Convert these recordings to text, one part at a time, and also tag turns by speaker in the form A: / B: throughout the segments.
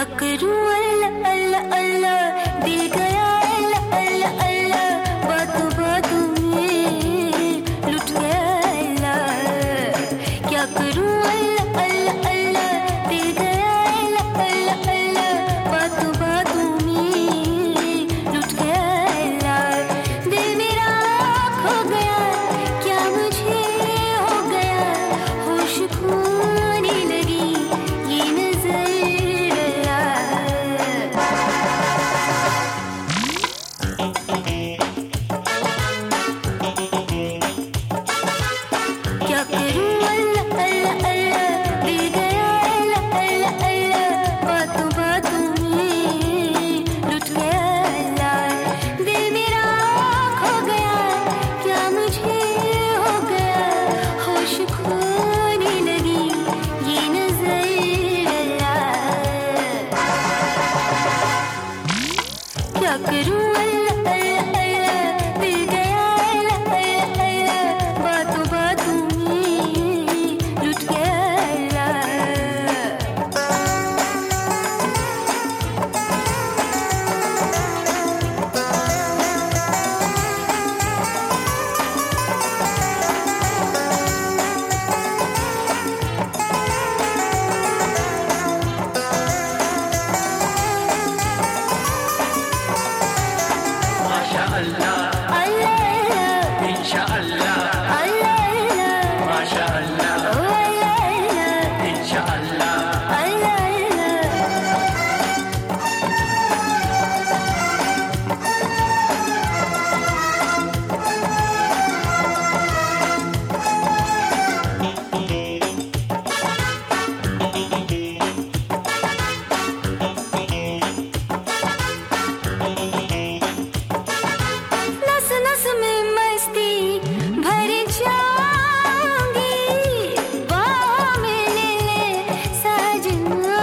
A: क्या करूं अल्लाह अल्लाह अल्लाह, दिल गया अल्लाह अल्लाह अल्लाह, बातों बातों में लुट गया अल्लाह। क्या करूं अल्लाह अल्लाह अल्लाह, दिल गया अल्लाह अल्लाह अल्लाह, बातों बातों में लुट गया अल्लाह। दिल मेरा खो गया, क्या मुझे हो गया, होश खोने लगी ये नजर क्या करूं अल्लाह अल्लाह अल्लाह, दिल गया अल्लाह अल्लाह अल्लाह, बातों बातों में लुट गया अल्लाह। दिल मेरा खो गया, क्या मुझे हो गया, होश खोने लगी ये नजर अल्लाह। क्या करूं अल्लाह अल्लाह अल्लाह, दिल गया अल्लाह अल्लाह अल्लाह, बातों बातों में लुट गया
B: माशा अल्लाह
A: अल्लाह
B: इंशा अल्लाह,
A: अल्लाह
B: माशा अल्लाह
A: अल्लाह
B: इंशा अल्लाह।
A: अल्लाह नस नस में मस्ती भर जाऊंगी, बाहों में ले ले साजना।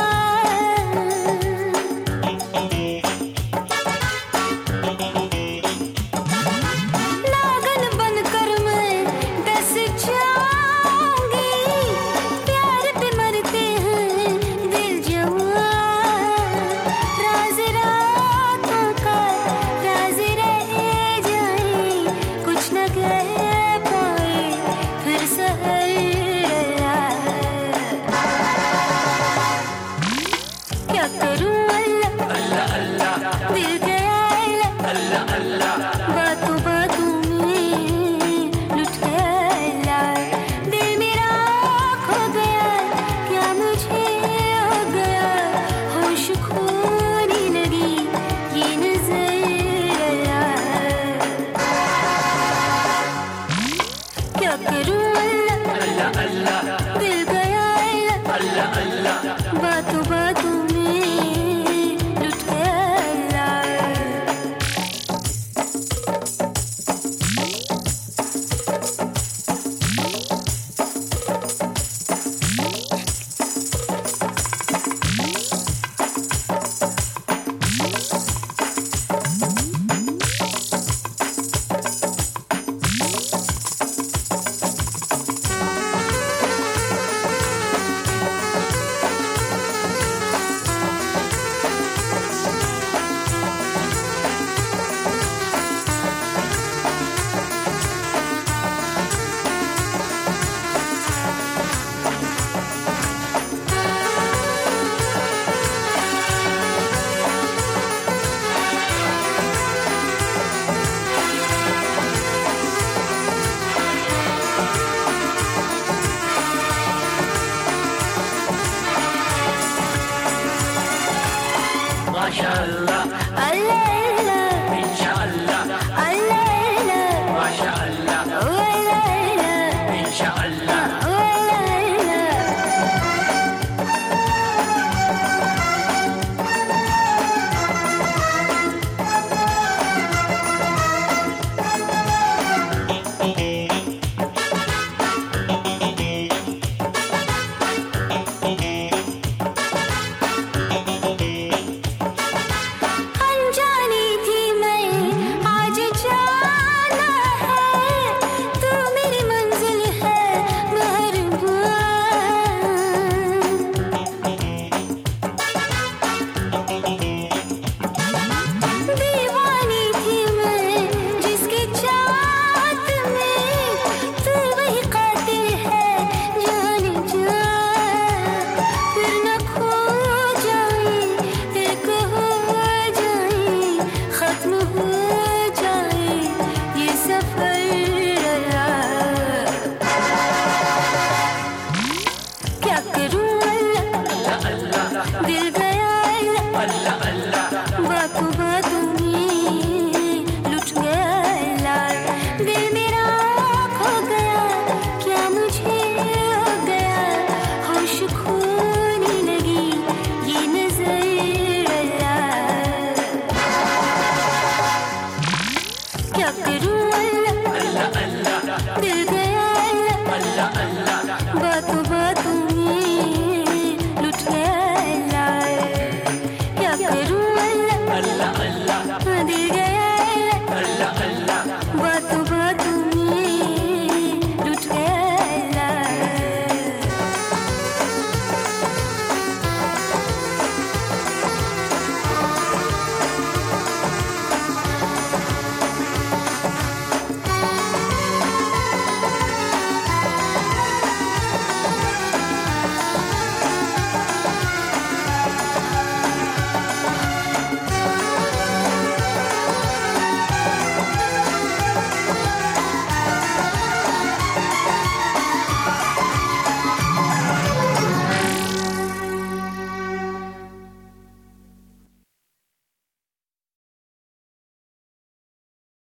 A: नागन बनकर मैं डस जाऊंगी, प्यार पे मरते हैं दिल जवान। राज रातों का राज रह जाए, कुछ न कह पाए फिर सहर क्या करूं